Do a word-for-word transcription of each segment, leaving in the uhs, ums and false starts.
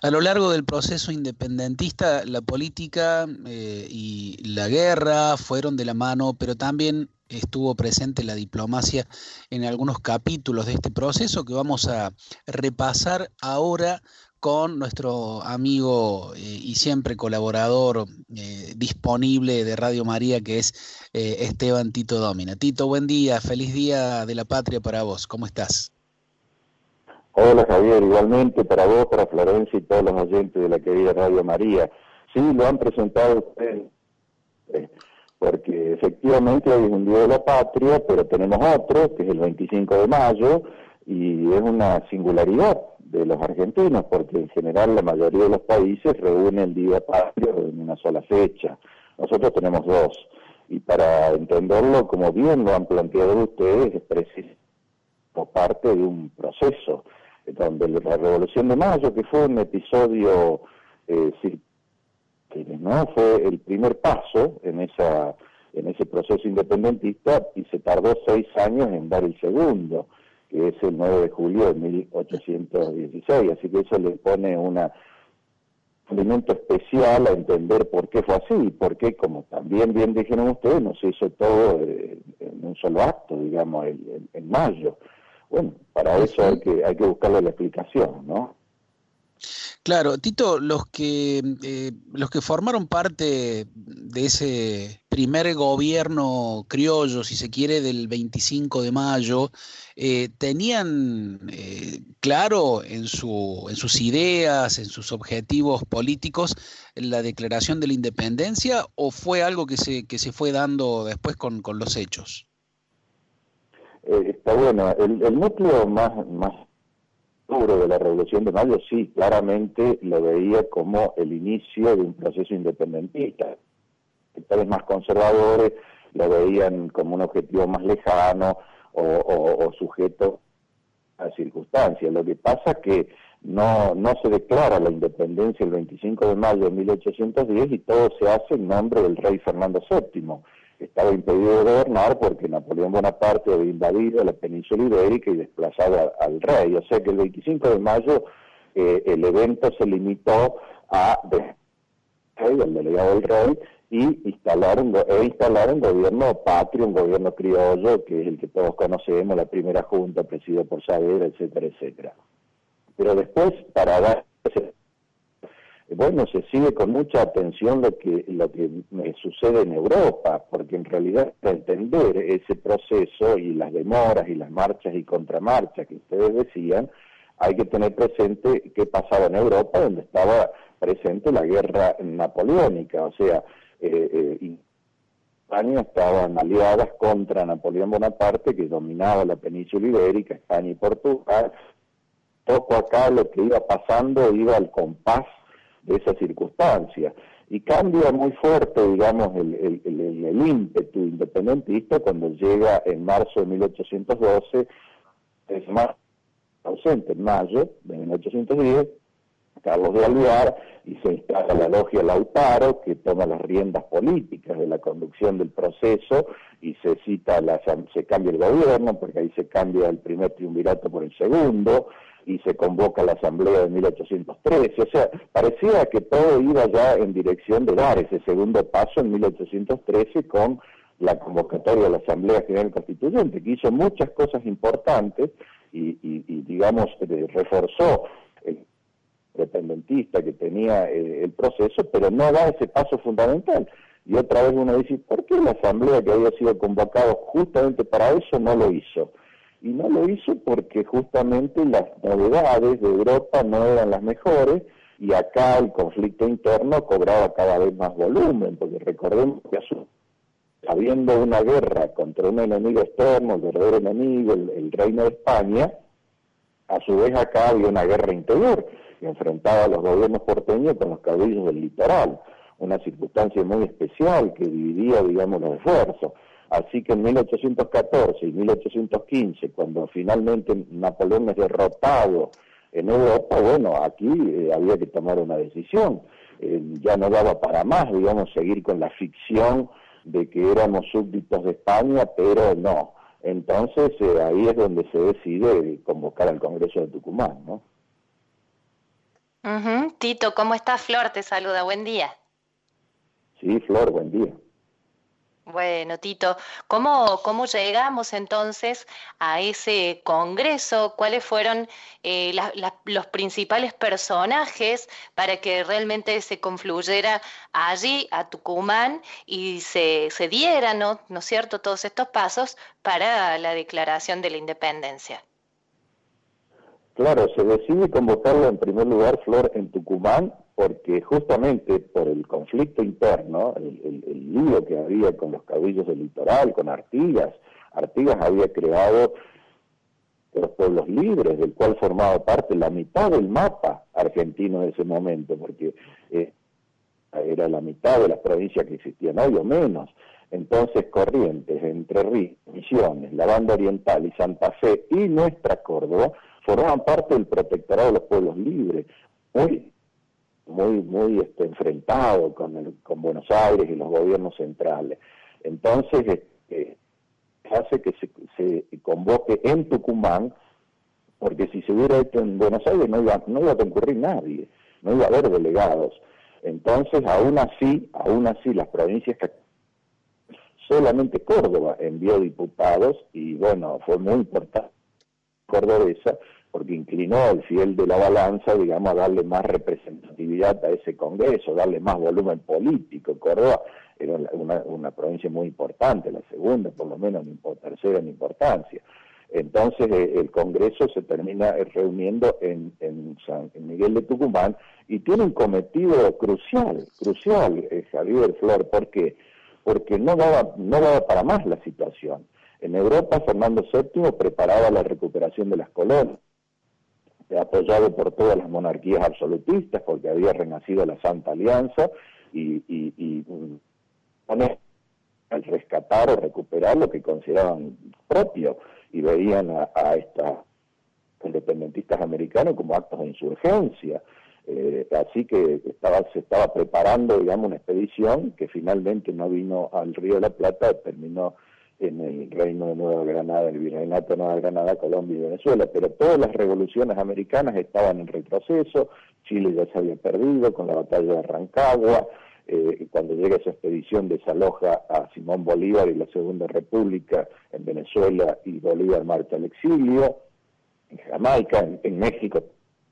A lo largo del proceso independentista, la política eh, y la guerra fueron de la mano, pero también estuvo presente la diplomacia en algunos capítulos de este proceso que vamos a repasar ahora con nuestro amigo eh, y siempre colaborador eh, disponible de Radio María, que es eh, Esteban Tito Domina. Tito, buen día, feliz día de la patria para vos, ¿cómo estás? Hola Javier, igualmente para vos, para Florencia y todos los oyentes de la querida Radio María. Sí, lo han presentado ustedes, eh, porque efectivamente hoy es un Día de la Patria, pero tenemos otro, que es el veinticinco de mayo, y es una singularidad de los argentinos, porque en general la mayoría de los países reúnen el Día Patrio en una sola fecha. Nosotros tenemos dos, y para entenderlo, como bien lo han planteado ustedes, es preciso como parte de un proceso donde la Revolución de Mayo, que fue un episodio, eh, sí, ¿no? Fue el primer paso en esa en ese proceso independentista y se tardó seis años en dar el segundo, que es el nueve de julio de mil ochocientos dieciséis, así que eso le pone una, un elemento especial a entender por qué fue así, y por qué, como también bien dijeron ustedes, no se hizo todo eh, en un solo acto, digamos, en, en, en mayo. Bueno, para eso hay que hay que buscarle la explicación, ¿no? Claro, Tito, los que eh, los que formaron parte de ese primer gobierno criollo, si se quiere, del veinticinco de mayo, eh, ¿tenían eh, claro en su, en sus ideas, en sus objetivos políticos, la declaración de la independencia, o fue algo que se, que se fue dando después con, con los hechos? Eh, está bueno, el, el núcleo más, más duro de la Revolución de Mayo sí, claramente lo veía como el inicio de un proceso independentista. Sectores más conservadores lo veían como un objetivo más lejano o, o, o sujeto a circunstancias. Lo que pasa es que no, no se declara la independencia el veinticinco de mayo de mil ochocientos diez y todo se hace en nombre del rey Fernando séptimo. Estaba impedido de gobernar porque Napoleón Bonaparte había invadido la península ibérica y desplazado a, al rey. O sea que el veinticinco de mayo eh, el evento se limitó a el delegado del rey y instalar un, e instalar un gobierno patrio, un gobierno criollo, que es el que todos conocemos, la primera junta presidida por Saavedra, etcétera, etcétera. Pero después, para dar bueno, se sigue con mucha atención lo que lo que sucede en Europa, porque en realidad para entender ese proceso y las demoras y las marchas y contramarchas que ustedes decían, hay que tener presente qué pasaba en Europa, donde estaba presente la guerra napoleónica, o sea, eh, eh, España estaban aliadas contra Napoleón Bonaparte, que dominaba la península ibérica, España y Portugal. Poco acá lo que iba pasando iba al compás de esa circunstancia. Y cambia muy fuerte, digamos, el, el, el, el ímpetu independentista cuando llega en marzo de mil ochocientos doce, es más ausente, en mayo de mil ochocientos diez, Carlos de Alvear, y se instala la logia Lautaro, que toma las riendas políticas de la conducción del proceso, y se cita, la, se cambia el gobierno, porque ahí se cambia el primer triunvirato por el segundo, y se convoca la asamblea de mil ochocientos trece, o sea, parecía que todo iba ya en dirección de dar ese segundo paso en mil ochocientos trece con la convocatoria de la Asamblea General Constituyente, que hizo muchas cosas importantes y, y, y digamos, eh, reforzó el independentista que tenía eh, el proceso, pero no da ese paso fundamental. Y otra vez uno dice, ¿por qué la Asamblea que había sido convocada justamente para eso no lo hizo? Y no lo hizo porque justamente las novedades de Europa no eran las mejores y acá el conflicto interno cobraba cada vez más volumen, porque recordemos que habiendo una guerra contra un enemigo externo, el verdadero enemigo, el, el reino de España, a su vez acá había una guerra interior que enfrentaba a los gobiernos porteños con los caudillos del litoral, una circunstancia muy especial que dividía, digamos, los esfuerzos. Así que en mil ochocientos catorce y mil ochocientos quince, cuando finalmente Napoleón es derrotado en Europa, bueno, aquí eh, había que tomar una decisión. Eh, ya no daba para más, digamos, seguir con la ficción de que éramos súbditos de España, pero no. Entonces eh, ahí es donde se decide convocar al Congreso de Tucumán, ¿no? Ujú. Tito, ¿cómo estás? Flor te saluda, buen día. Sí, Flor, buen día. Bueno, Tito, ¿cómo, cómo llegamos entonces a ese congreso? ¿Cuáles fueron eh, la- la- los principales personajes para que realmente se confluyera allí, a Tucumán, y se, se dieran, ¿no? ¿No es cierto?, todos estos pasos para la declaración de la independencia. Claro, se decide convocarlo en primer lugar, Flor, en Tucumán, porque justamente por el conflicto interno, el, el, el lío que había con los caudillos del litoral, con Artigas, Artigas había creado los pueblos libres, del cual formaba parte la mitad del mapa argentino de ese momento, porque eh, era la mitad de las provincias que existían hoy o menos. Entonces Corrientes, Entre Ríos, Misiones, la Banda Oriental y Santa Fe y nuestra Córdoba formaban parte del protectorado de los pueblos libres, muy muy muy este, enfrentado con, el, con Buenos Aires y los gobiernos centrales. Entonces este, hace que se, se convoque en Tucumán, porque si se hubiera hecho en Buenos Aires no iba, no iba a concurrir nadie, no iba a haber delegados. Entonces, aún así, aún así, las provincias que solamente Córdoba envió diputados y bueno, fue muy importante cordobesa porque inclinó el fiel de la balanza, digamos, a darle más representatividad a ese congreso, darle más volumen político. Córdoba era una, una provincia muy importante, la segunda, por lo menos, o tercera en importancia. Entonces eh, el Congreso se termina eh, reuniendo en, en San en Miguel de Tucumán y tiene un cometido crucial, crucial, eh, Javier, Flor, ¿por qué? Porque no daba, no daba para más la situación. En Europa, Fernando séptimo preparaba la recuperación de las colonias, apoyado por todas las monarquías absolutistas, porque había renacido la Santa Alianza, y, y, y al rescatar o recuperar lo que consideraban propio, y veían a, a estos independentistas americanos como actos de insurgencia. Eh, así que estaba, se estaba preparando, digamos, una expedición que finalmente no vino al Río de la Plata, terminó en el Reino de Nueva Granada, el Virreinato de Nueva Granada, Colombia y Venezuela, pero todas las revoluciones americanas estaban en retroceso. Chile ya se había perdido con la batalla de Rancagua. Eh, cuando llega esa expedición desaloja a Simón Bolívar y la Segunda República en Venezuela, y Bolívar marcha al exilio. En Jamaica, en, en México,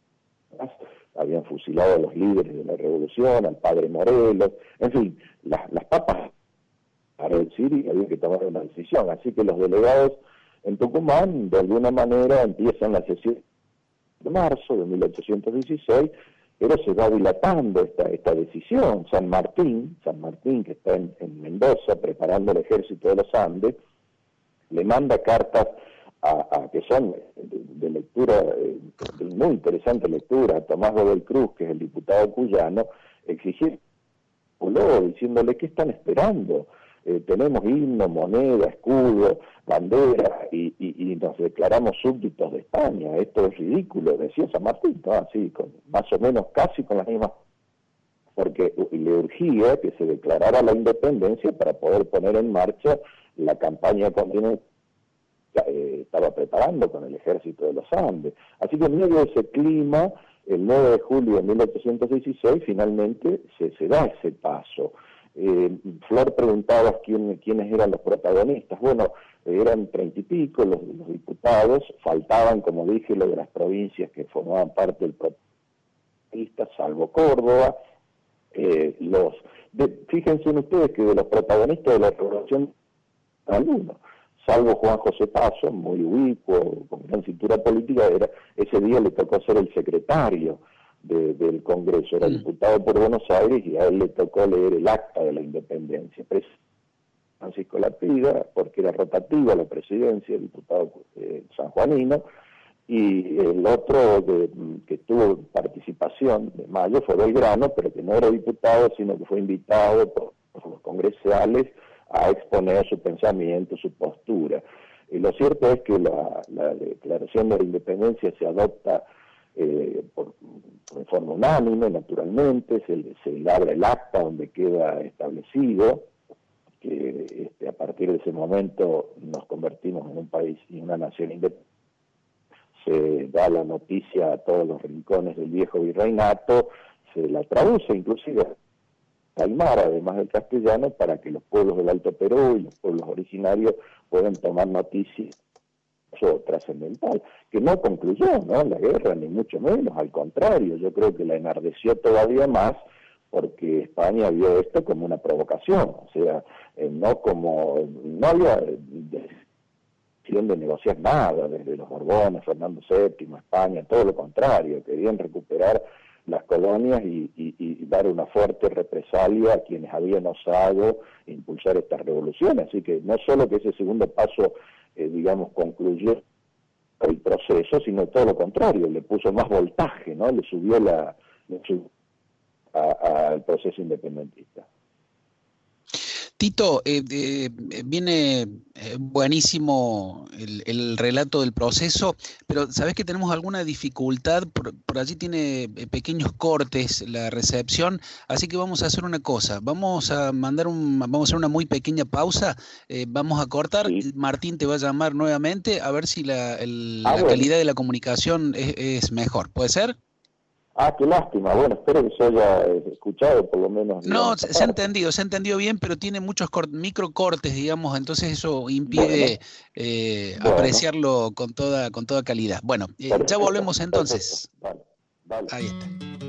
habían fusilado a los líderes de la revolución, al padre Morelos, en fin, las, las papas para decir, y había que tomar una decisión. Así que los delegados en Tucumán, de alguna manera, empiezan la sesión de marzo de mil ochocientos dieciséis, pero se va dilatando esta, esta decisión. San Martín, San Martín, que está en, en Mendoza, preparando el ejército de los Andes, le manda cartas a, a que son de, de lectura, eh, de muy interesante lectura, a Tomás Godoy Cruz, que es el diputado cuyano, exigiendo, diciéndole, ¿qué están esperando? Eh, tenemos himno, moneda, escudo, bandera, y, y, y nos declaramos súbditos de España. Esto es ridículo, decía San Martín, ¿no? Así, con, más o menos casi con las mismas, porque le urgía que se declarara la independencia para poder poner en marcha la campaña continental que eh, estaba preparando con el ejército de los Andes. Así que en medio de ese clima, el nueve de julio de mil ochocientos dieciséis, finalmente se, se da ese paso. Eh, Flor, preguntabas quién, quiénes eran los protagonistas. Bueno, eran treinta y pico los, los diputados, faltaban, como dije, los de las provincias que formaban parte del protagonista, salvo Córdoba. Eh, los de, fíjense ustedes que de los protagonistas de la revolución, algunos, salvo Juan José Paso, muy ubicuo, con gran cintura política, era, ese día le tocó ser el secretario de, del Congreso, era diputado por Buenos Aires, y a él le tocó leer el acta de la independencia. Francisco Lapida, porque era rotativa la presidencia, el diputado eh, sanjuanino, y el otro de, que tuvo participación de Mayo fue Belgrano, pero que no era diputado, sino que fue invitado por, por los congresales a exponer su pensamiento, su postura. Y lo cierto es que la, la declaración de la independencia se adopta eh, por, por forma unánime, naturalmente, se, se abre el acta donde queda establecido que este, a partir de ese momento nos convertimos en un país y una nación independiente. se da la noticia a todos los rincones del viejo virreinato, se la traduce inclusive Aymara, además del castellano, para que los pueblos del Alto Perú y los pueblos originarios puedan tomar noticia trascendental, que no concluyó, ¿no?, la guerra, ni mucho menos, al contrario, yo creo que la enardeció todavía más, porque España vio esto como una provocación, o sea, eh, no como, no había decisión de negociar nada, desde los Borbones, Fernando séptimo, España, todo lo contrario, querían recuperar las colonias y, y, y dar una fuerte represalia a quienes habían osado impulsar estas revoluciones, así que no solo que ese segundo paso, eh, digamos, concluyó el proceso, sino todo lo contrario, le puso más voltaje, ¿no?, le subió la... Le subió al proceso independentista. Tito, eh, eh, viene eh, buenísimo el, el relato del proceso, pero sabés que tenemos alguna dificultad, por, por allí tiene pequeños cortes la recepción, así que vamos a hacer una cosa, vamos a mandar un, vamos a hacer una muy pequeña pausa, eh, vamos a cortar, sí. Martín te va a llamar nuevamente a ver si la, el, ah, la bueno. calidad de la comunicación es, es mejor, ¿puede ser? Ah, qué lástima. Bueno, espero que se haya escuchado por lo menos. No, se, se ha entendido, se ha entendido bien, pero tiene muchos microcortes, digamos, entonces eso impide bueno, eh, bueno. apreciarlo con toda con toda calidad. Bueno, eh, ya volvemos entonces. Vale, vale. Ahí está.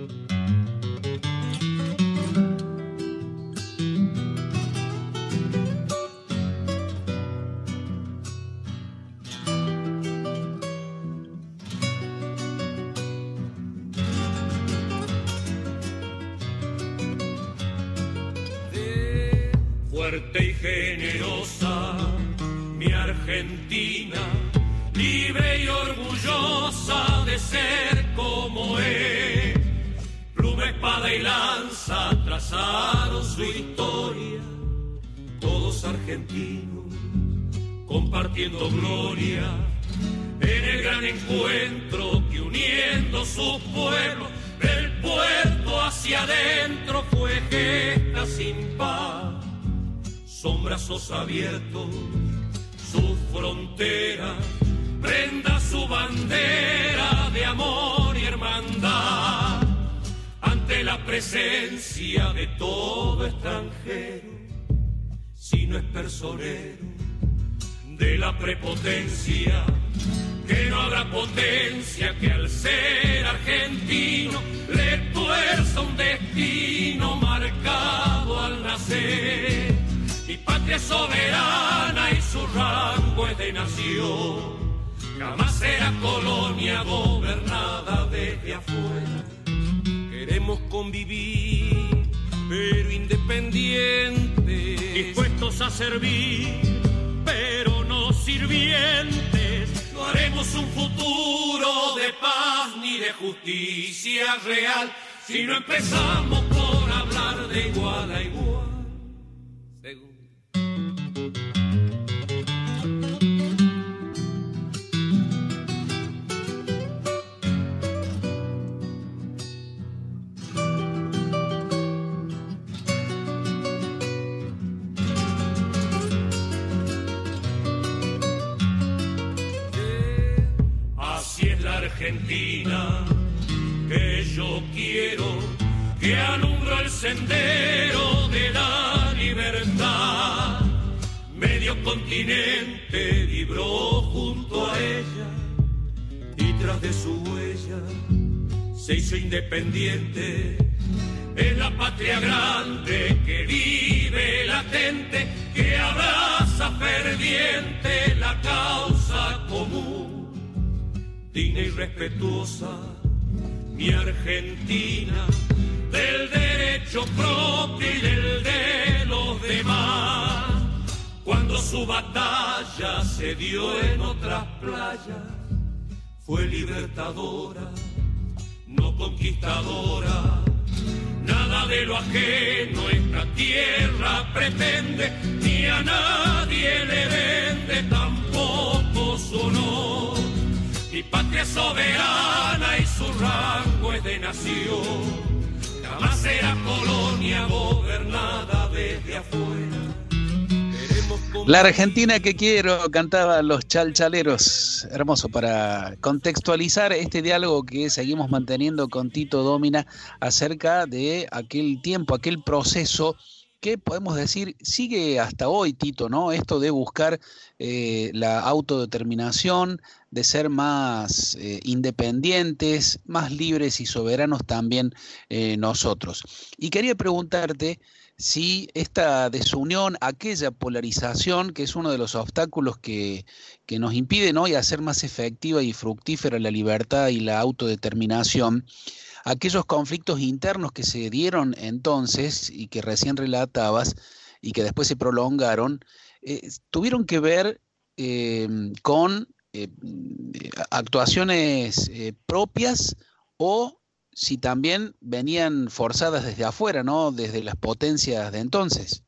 Fuerte y generosa, mi Argentina, libre y orgullosa de ser como es. Pluma, espada y lanza trazaron su historia, todos argentinos compartiendo gloria en el gran encuentro que uniendo sus pueblos del puerto hacia adentro fue gesta sin paz. Son brazos abiertos, sus fronteras, prenda su bandera de amor y hermandad. Ante la presencia de todo extranjero, si no es personero de la prepotencia, que no habrá potencia que al ser argentino le tuerza un destino marcado al nacer. Mi patria es soberana y su rango es de nación, jamás será colonia gobernada desde afuera. Queremos convivir, pero independientes, dispuestos a servir, pero no sirvientes. No haremos un futuro de paz ni de justicia real si no empezamos por hablar de igual a igual. Argentina que yo quiero, que alumbra el sendero de la libertad. Medio continente vibró junto a ella y tras de su huella se hizo independiente. Es la patria grande que vive latente, que abraza ferviente la causa común. Digna y respetuosa, mi Argentina, del derecho propio y del de los demás. Cuando su batalla se dio en otras playas, fue libertadora, no conquistadora. Nada de lo ajeno esta tierra pretende, ni a nadie le vende tampoco su honor. Mi patria es soberana y su rango es de nación, jamás será colonia gobernada desde afuera. Queremos La Argentina que quiero, cantaban los chalchaleros. Hermoso, para contextualizar este diálogo que seguimos manteniendo con Tito Dómina acerca de aquel tiempo, aquel proceso que podemos decir sigue hasta hoy, Tito, ¿no? Esto de buscar eh, la autodeterminación, de ser más eh, independientes, más libres y soberanos también eh, nosotros. Y quería preguntarte si esta desunión, aquella polarización, que es uno de los obstáculos que, que nos impiden hoy hacer más efectiva y fructífera la libertad y la autodeterminación, aquellos conflictos internos que se dieron entonces y que recién relatabas y que después se prolongaron, eh, tuvieron que ver eh, con eh, actuaciones eh, propias o si también venían forzadas desde afuera, ¿no? Desde las potencias de entonces.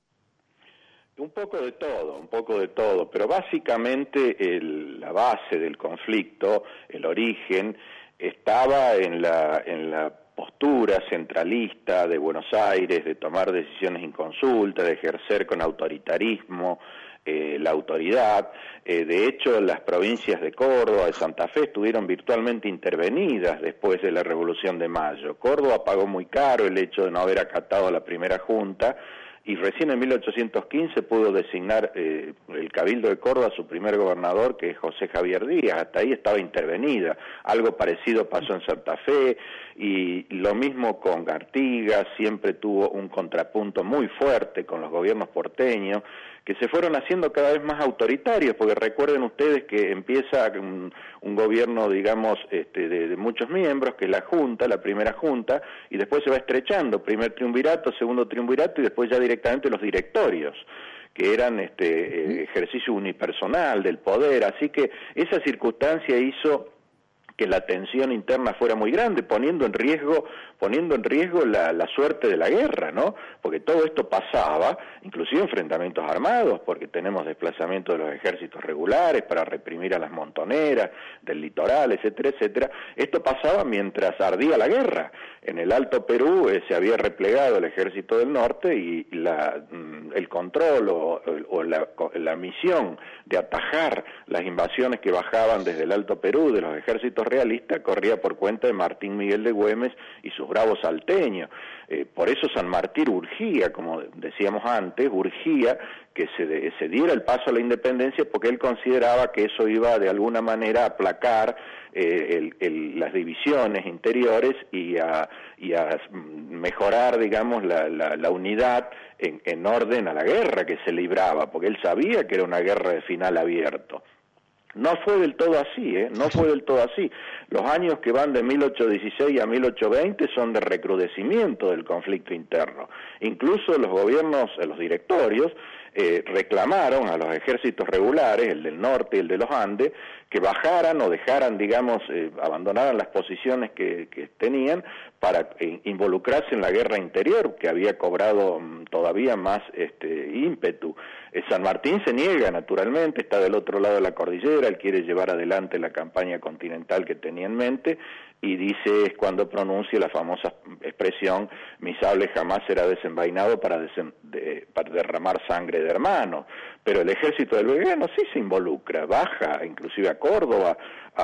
Un poco de todo, un poco de todo, pero básicamente el, la base del conflicto, el origen, estaba en la, en la postura centralista de Buenos Aires, de tomar decisiones en consulta, de ejercer con autoritarismo eh, la autoridad. Eh, de hecho, las provincias de Córdoba, de Santa Fe, estuvieron virtualmente intervenidas después de la Revolución de Mayo. Córdoba pagó muy caro el hecho de no haber acatado a la primera junta, y recién en mil ochocientos quince pudo designar eh, el Cabildo de Córdoba su primer gobernador, que es José Javier Díaz. Hasta ahí estaba intervenida. Algo parecido pasó en Santa Fe, y lo mismo con Artigas. Siempre tuvo un contrapunto muy fuerte con los gobiernos porteños, que se fueron haciendo cada vez más autoritarios, porque recuerden ustedes que empieza un, un gobierno, digamos, este, de, de muchos miembros, que es la Junta, la primera Junta, y después se va estrechando, primer triunvirato, segundo triunvirato, y después ya directamente los directorios, que eran este eh, ejercicio unipersonal del poder. Así que esa circunstancia hizo que la tensión interna fuera muy grande, poniendo en riesgo, poniendo en riesgo la, la suerte de la guerra, ¿no? Porque todo esto pasaba, inclusive enfrentamientos armados, porque tenemos desplazamiento de los ejércitos regulares para reprimir a las montoneras del litoral, etcétera, etcétera. Esto pasaba mientras ardía la guerra. En el Alto Perú eh, se había replegado el ejército del norte, y la, el control o, o la, la misión de atajar las invasiones que bajaban desde el Alto Perú de los ejércitos realista corría por cuenta de Martín Miguel de Güemes y sus bravos salteños. Eh, por eso San Martín urgía, como decíamos antes, urgía que se, de, se diera el paso a la independencia, porque él consideraba que eso iba de alguna manera a aplacar eh, el, el, las divisiones interiores y a, y a mejorar, digamos, la, la, la unidad en, en orden a la guerra que se libraba, porque él sabía que era una guerra de final abierto. No fue del todo así, ¿eh? No fue del todo así. Los años que van de mil ochocientos dieciséis a mil ochocientos veinte son de recrudecimiento del conflicto interno. Incluso los gobiernos, los directorios, eh, reclamaron a los ejércitos regulares, el del norte y el de los Andes, que bajaran o dejaran, digamos, eh, abandonaran las posiciones que, que tenían para eh, involucrarse en la guerra interior, que había cobrado um, todavía más este, ímpetu. Eh, San Martín se niega, naturalmente, está del otro lado de la cordillera, él quiere llevar adelante la campaña continental que tenía en mente, y dice, es cuando pronuncia la famosa expresión, mi sable jamás será desenvainado para, desen, de, para derramar sangre de hermanos. Pero el ejército del Belgrano sí se involucra, baja inclusive a Córdoba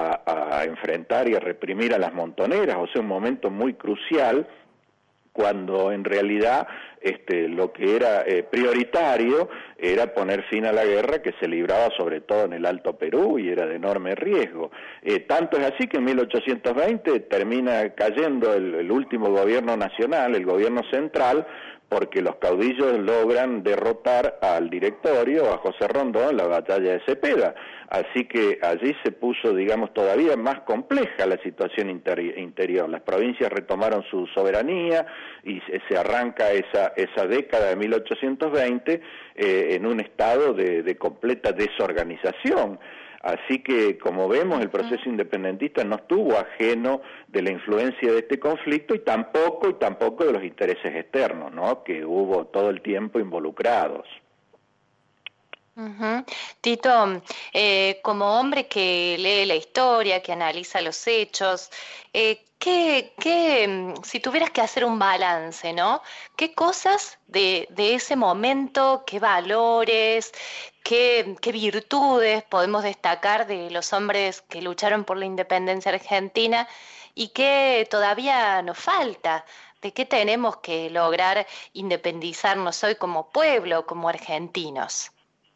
a, a enfrentar y a reprimir a las montoneras, o sea, un momento muy crucial, cuando en realidad este, lo que era eh, prioritario era poner fin a la guerra que se libraba sobre todo en el Alto Perú y era de enorme riesgo. Eh, tanto es así que en mil ochocientos veinte termina cayendo el, el último gobierno nacional, el gobierno central, porque los caudillos logran derrotar al directorio, a José Rondón, en la batalla de Cepeda. Así que allí se puso, digamos, todavía más compleja la situación interi- interior. Las provincias retomaron su soberanía y se, se arranca esa, esa década de mil ochocientos veinte eh, en un estado de, de completa desorganización. Así que, como vemos, el proceso independentista no estuvo ajeno de la influencia de este conflicto y tampoco y tampoco de los intereses externos, ¿no?, que hubo todo el tiempo involucrados. Uh-huh. Tito, eh, como hombre que lee la historia, que analiza los hechos, eh, ¿qué, qué, mm, si tuvieras que hacer un balance, ¿no? ¿Qué cosas de, de ese momento, qué valores, qué, qué virtudes podemos destacar de los hombres que lucharon por la independencia argentina y qué todavía nos falta? ¿De qué tenemos que lograr independizarnos hoy como pueblo, como argentinos?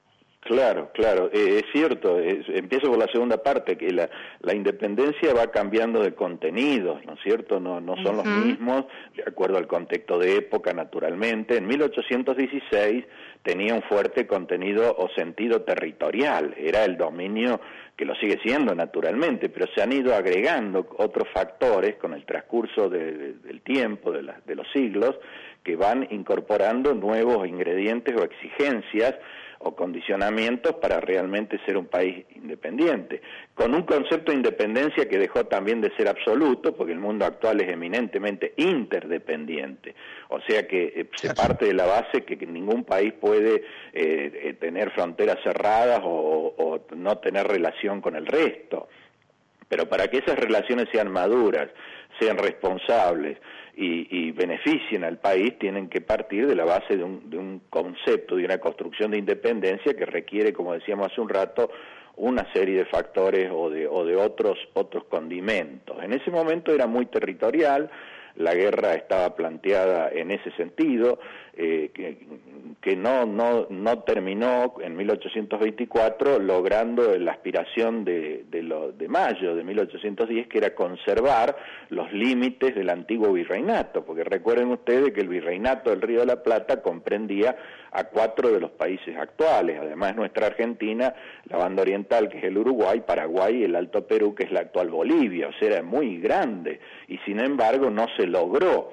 Claro, claro, eh, es cierto, es, empiezo por la segunda parte, que la, la independencia va cambiando de contenidos, ¿no es cierto? No, no son uh-huh. los mismos, de acuerdo al contexto de época, naturalmente. En mil ochocientos dieciséis tenía un fuerte contenido o sentido territorial, era el dominio, que lo sigue siendo naturalmente, pero se han ido agregando otros factores con el transcurso de, de, del tiempo, de, la, de los siglos, que van incorporando nuevos ingredientes o exigencias o condicionamientos para realmente ser un país independiente, con un concepto de independencia que dejó también de ser absoluto, porque el mundo actual es eminentemente interdependiente, o sea que eh, se parte de la base que ningún país puede eh, eh, tener fronteras cerradas o, o no tener relación con el resto, pero para que esas relaciones sean maduras, sean responsables y, y beneficien al país, tienen que partir de la base de un, de un concepto, de una construcción de independencia que requiere, como decíamos hace un rato, una serie de factores o de, o de otros, otros condimentos. En ese momento era muy territorial, la guerra estaba planteada en ese sentido, eh, que, que no, no, no terminó en mil ochocientos veinticuatro logrando la aspiración de, de, lo, de mayo de mil ochocientos diez, que era conservar los límites del antiguo virreinato, porque recuerden ustedes que el virreinato del Río de la Plata comprendía a cuatro de los países actuales, además nuestra Argentina, la banda oriental, que es el Uruguay, Paraguay y el Alto Perú, que es la actual Bolivia, o sea, era muy grande, y sin embargo no se logró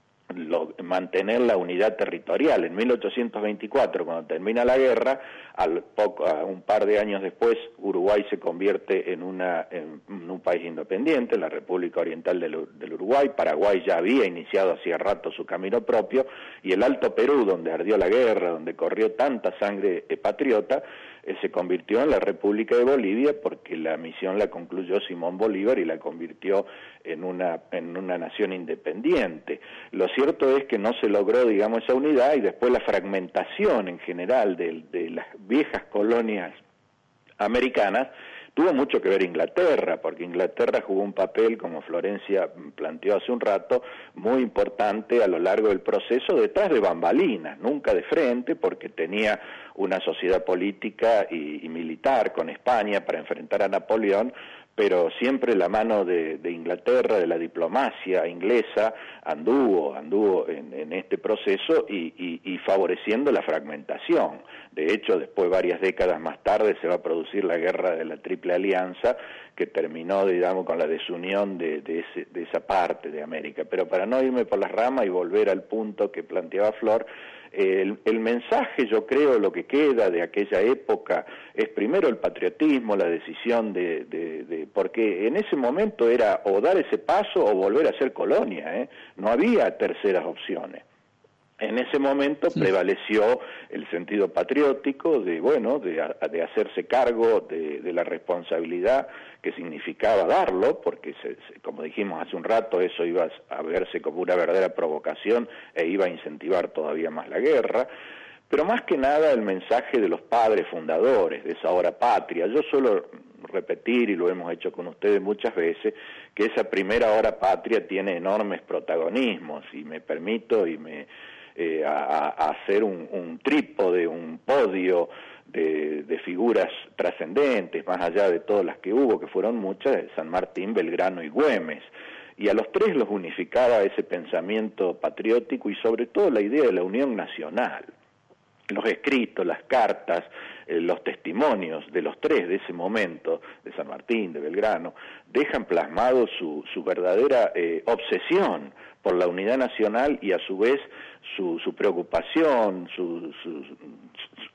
Lo, mantener la unidad territorial. En mil ochocientos veinticuatro, cuando termina la guerra, al poco, a un par de años después, Uruguay se convierte en, una, en, en un país independiente, la República Oriental del, del Uruguay. Paraguay ya había iniciado hacía rato su camino propio, y el Alto Perú, donde ardió la guerra, donde corrió tanta sangre eh, patriota, eh, se convirtió en la República de Bolivia, porque la misión la concluyó Simón Bolívar y la convirtió en una, en una nación independiente. Lo cierto es que no se logró, digamos, esa unidad, y después la fragmentación en general de, de las viejas colonias americanas tuvo mucho que ver Inglaterra, porque Inglaterra jugó un papel, como Florencia planteó hace un rato, muy importante a lo largo del proceso, detrás de bambalinas, nunca de frente, porque tenía una sociedad política y, y militar con España para enfrentar a Napoleón, pero siempre la mano de, de Inglaterra, de la diplomacia inglesa, anduvo, anduvo en, en este proceso y, y, y favoreciendo la fragmentación. De hecho, después, varias décadas más tarde, se va a producir la guerra de la Triple Alianza, que terminó, digamos, con la desunión de, de, ese, de esa parte de América. Pero para no irme por las ramas y volver al punto que planteaba Flor, El, el mensaje, yo creo, lo que queda de aquella época es primero el patriotismo, la decisión de, de, de porque en ese momento era o dar ese paso o volver a ser colonia, ¿eh? No había terceras opciones. En ese momento sí prevaleció el sentido patriótico de, bueno, de, de hacerse cargo de, de la responsabilidad que significaba darlo, porque, se, se, como dijimos hace un rato, eso iba a verse como una verdadera provocación e iba a incentivar todavía más la guerra. Pero más que nada el mensaje de los padres fundadores de esa hora patria. Yo suelo repetir, y lo hemos hecho con ustedes muchas veces, que esa primera hora patria tiene enormes protagonismos, y me permito y me... Eh, a, a hacer un, un trípode, un podio de, de figuras trascendentes, más allá de todas las que hubo, que fueron muchas, de San Martín, Belgrano y Güemes. Y a los tres los unificaba ese pensamiento patriótico y sobre todo la idea de la unión nacional. Los escritos, las cartas, eh, los testimonios de los tres de ese momento, de San Martín, de Belgrano, dejan plasmado su, su verdadera eh, obsesión por la unidad nacional y a su vez su, su preocupación, su, su,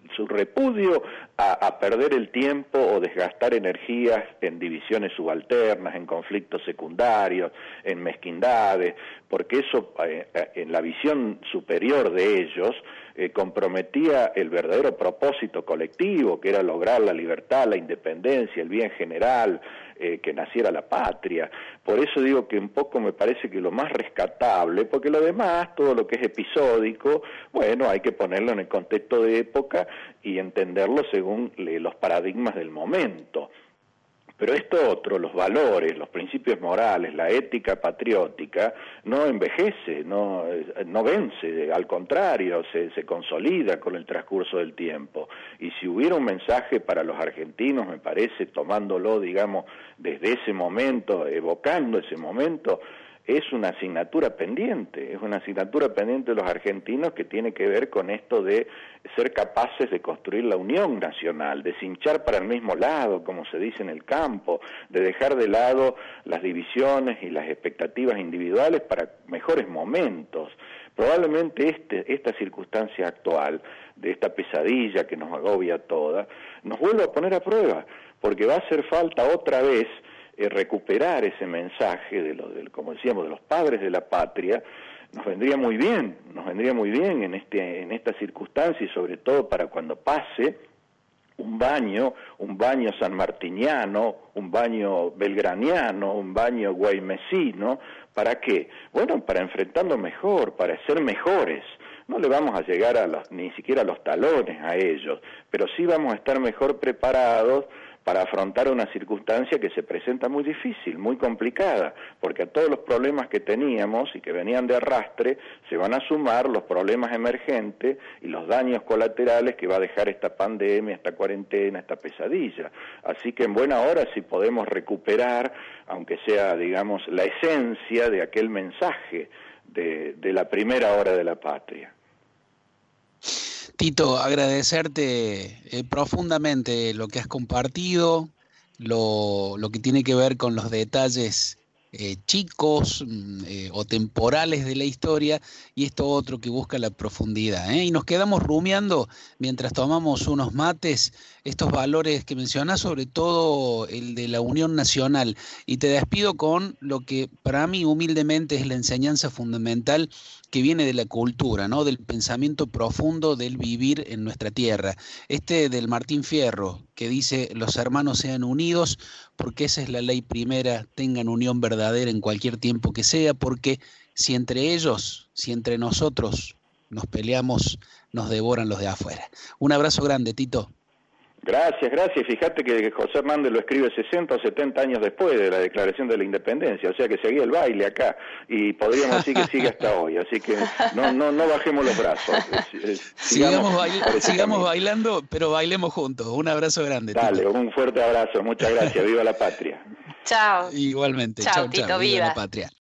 su repudio a, a perder el tiempo o desgastar energías en divisiones subalternas, en conflictos secundarios, en mezquindades, porque eso eh, en la visión superior de ellos eh, comprometía el verdadero propósito colectivo, que era lograr la libertad, la independencia, el bien general, eh, que naciera la patria. Por eso digo que un poco me parece que lo más rescatable, porque lo demás, todo lo que es episódico, bueno, hay que ponerlo en el contexto de época y entenderlo según los paradigmas del momento. Pero esto otro, los valores, los principios morales, la ética patriótica, no envejece, no, no vence, al contrario, se, se consolida con el transcurso del tiempo. Y si hubiera un mensaje para los argentinos, me parece, tomándolo, digamos, desde ese momento, evocando ese momento, es una asignatura pendiente, es una asignatura pendiente de los argentinos que tiene que ver con esto de ser capaces de construir la unión nacional, de cinchar para el mismo lado, como se dice en el campo, de dejar de lado las divisiones y las expectativas individuales para mejores momentos. Probablemente este, esta circunstancia actual, de esta pesadilla que nos agobia a todas, nos vuelva a poner a prueba, porque va a hacer falta otra vez Eh, recuperar ese mensaje de, lo, de, como decíamos, de los padres de la patria. Nos vendría muy bien, nos vendría muy bien en, este, en esta circunstancia y sobre todo para cuando pase un baño, un baño sanmartiniano, un baño belgraniano, un baño guaymesino. ¿Para qué? Bueno, para enfrentarlo mejor, para ser mejores. No le vamos a llegar a los, ni siquiera a los talones a ellos, pero sí vamos a estar mejor preparados para afrontar una circunstancia que se presenta muy difícil, muy complicada, porque a todos los problemas que teníamos y que venían de arrastre se van a sumar los problemas emergentes y los daños colaterales que va a dejar esta pandemia, esta cuarentena, esta pesadilla. Así que en buena hora si podemos recuperar, aunque sea, digamos, la esencia de aquel mensaje de, de la primera hora de la patria. Tito, agradecerte eh, profundamente lo que has compartido, lo, lo que tiene que ver con los detalles eh, chicos eh, o temporales de la historia y esto otro que busca la profundidad, ¿eh? Y nos quedamos rumiando mientras tomamos unos mates estos valores que mencionás, sobre todo el de la unión nacional, y te despido con lo que para mí humildemente es la enseñanza fundamental que viene de la cultura, ¿no? Del pensamiento profundo del vivir en nuestra tierra. Este del Martín Fierro, que dice, los hermanos sean unidos, porque esa es la ley primera, tengan unión verdadera en cualquier tiempo que sea, porque si entre ellos, si entre nosotros nos peleamos, nos devoran los de afuera. Un abrazo grande, Tito. Gracias, gracias. Fíjate que José Hernández lo escribe sesenta o setenta años después de la declaración de la independencia, o sea que seguía el baile acá y podríamos decir que sigue hasta hoy, así que no no no bajemos los brazos. Sigamos, sigamos, bail sigamos bailando, pero bailemos juntos. Un abrazo grande. Dale, Tito. Un fuerte abrazo, muchas gracias, viva la patria. Chao. Igualmente, chao, chao, Tito, chao, viva. viva la patria.